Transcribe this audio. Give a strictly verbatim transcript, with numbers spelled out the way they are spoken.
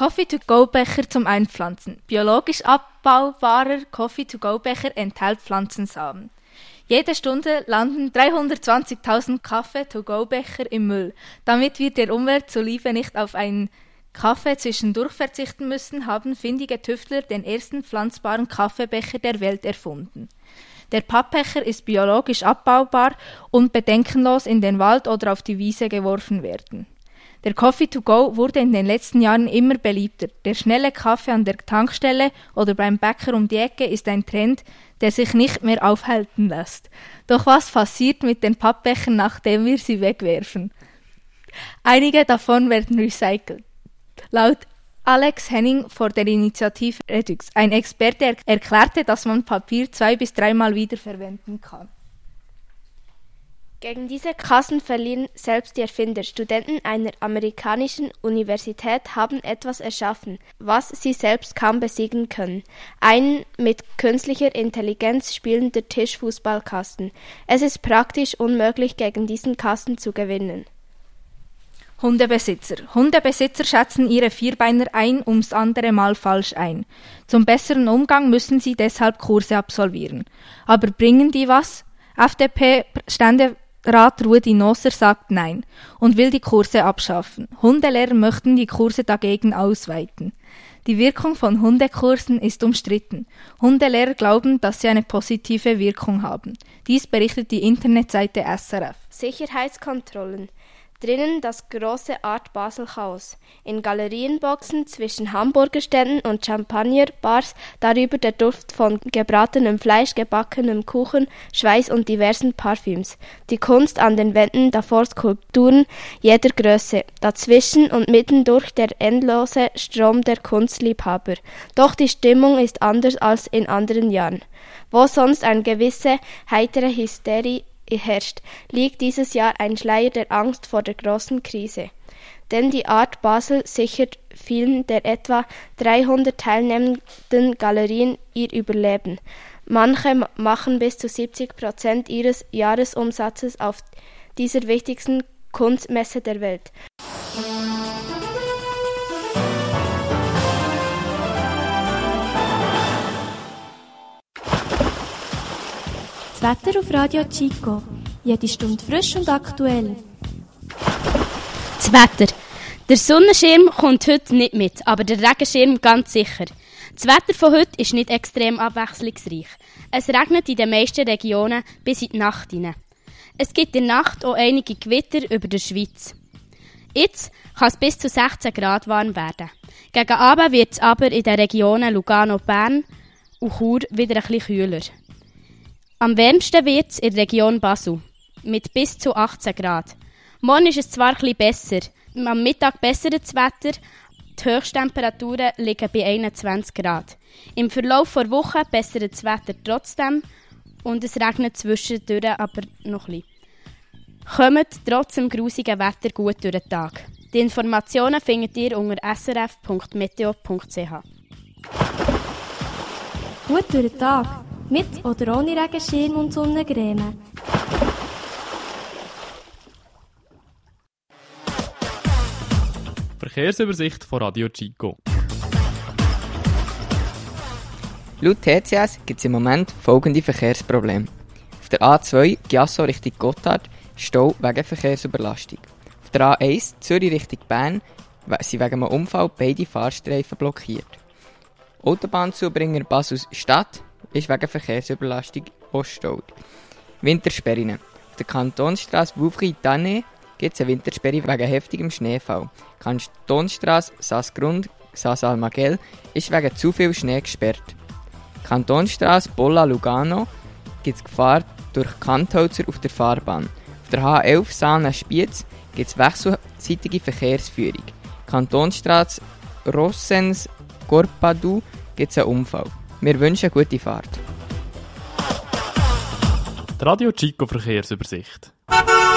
Coffee-to-go-Becher zum Einpflanzen. Biologisch abbaubarer Coffee-to-go-Becher enthält Pflanzensamen. Jede Stunde landen dreihundertzwanzigtausend Kaffee-to-go-Becher im Müll. Damit wir der Umwelt zuliebe nicht auf einen Kaffee zwischendurch verzichten müssen, haben findige Tüftler den ersten pflanzbaren Kaffeebecher der Welt erfunden. Der Pappbecher ist biologisch abbaubar und bedenkenlos in den Wald oder auf die Wiese geworfen werden. Der Coffee to go wurde in den letzten Jahren immer beliebter. Der schnelle Kaffee an der Tankstelle oder beim Bäcker um die Ecke ist ein Trend, der sich nicht mehr aufhalten lässt. Doch was passiert mit den Pappbechern, nachdem wir sie wegwerfen? Einige davon werden recycelt. Laut Alex Henning von der Initiative Redux, ein Experte, er- erklärte, dass man Papier zwei- bis dreimal wiederverwenden kann. Gegen diese Kassen verlieren selbst die Erfinder. Studenten einer amerikanischen Universität haben etwas erschaffen, was sie selbst kaum besiegen können. Einen mit künstlicher Intelligenz spielender Tischfußballkasten. Es ist praktisch unmöglich, gegen diesen Kasten zu gewinnen. Hundebesitzer. Hundebesitzer schätzen ihre Vierbeiner ein ums andere Mal falsch ein. Zum besseren Umgang müssen sie deshalb Kurse absolvieren. Aber bringen die was? F D P-Ständerat Rudi Nosser sagt Nein und will die Kurse abschaffen. Hundelehrer möchten die Kurse dagegen ausweiten. Die Wirkung von Hundekursen ist umstritten. Hundelehrer glauben, dass sie eine positive Wirkung haben. Dies berichtet die Internetseite S R F. Sicherheitskontrollen. Drinnen das große Art Basel Chaos. In Galerienboxen zwischen Hamburgerständen und Champagnerbars, darüber der Duft von gebratenem Fleisch, gebackenem Kuchen, Schweiß und diversen Parfüms. Die Kunst an den Wänden, davor Skulpturen jeder Größe. Dazwischen und mittendurch der endlose Strom der Kunstliebhaber. Doch die Stimmung ist anders als in anderen Jahren. Wo sonst eine gewisse heitere Hysterie herrscht, liegt dieses Jahr ein Schleier der Angst vor der großen Krise. Denn die Art Basel sichert vielen der etwa dreihundert teilnehmenden Galerien ihr Überleben. Manche machen bis zu siebzig Prozent ihres Jahresumsatzes auf dieser wichtigsten Kunstmesse der Welt. Das Wetter auf Radio Chico. Jede Stunde frisch und aktuell. Das Wetter. Der Sonnenschirm kommt heute nicht mit, aber der Regenschirm ganz sicher. Das Wetter von heute ist nicht extrem abwechslungsreich. Es regnet in den meisten Regionen bis in die Nacht hinein. Es gibt in der Nacht auch einige Gewitter über der Schweiz. Jetzt kann es bis zu sechzehn Grad warm werden. Gegen Abend wird es aber in den Regionen Lugano, Bern und Chur wieder ein bisschen kühler. Am wärmsten wird es in der Region Basel, mit bis zu achtzehn Grad. Morgen ist es zwar ein bisschen besser, am Mittag bessert das Wetter, die Höchsttemperaturen liegen bei einundzwanzig Grad. Im Verlauf der Woche bessert das Wetter trotzdem und es regnet zwischendurch aber noch ein bisschen. Kommt trotz dem grusigen Wetter gut durch den Tag. Die Informationen findet ihr unter s r f punkt meteo punkt c h. Gut durch den Tag. Mit oder ohne Regenschirm und Sonnencreme. Verkehrsübersicht von Radio Chico. Laut T C S gibt es im Moment folgende Verkehrsprobleme. Auf der A zwei Giasso Richtung Gotthard Stau wegen Verkehrsüberlastung. Auf der A eins Zürich Richtung Bern sind wegen einem Unfall beide Fahrstreifen blockiert. Autobahnzubringer Basel-Stadt ist wegen Verkehrsüberlastung ausgestaut. Wintersperren. Auf der Kantonsstrasse Vouvry-Tannay gibt es eine Wintersperre wegen heftigem Schneefall. Die Kantonsstrasse Saas-Grund, Saas-Almagell ist wegen zu viel Schnee gesperrt. Kantonsstrasse Bolla-Lugano gibt es Gefahr durch Kantholzer auf der Fahrbahn. Auf der H elf Saalne-Spiez gibt es wechselseitige Verkehrsführung. Kantonsstrasse Rossens-Corpadou gibt es einen Unfall. Wir wünschen gute Fahrt. Die Radio Chico Verkehrsübersicht.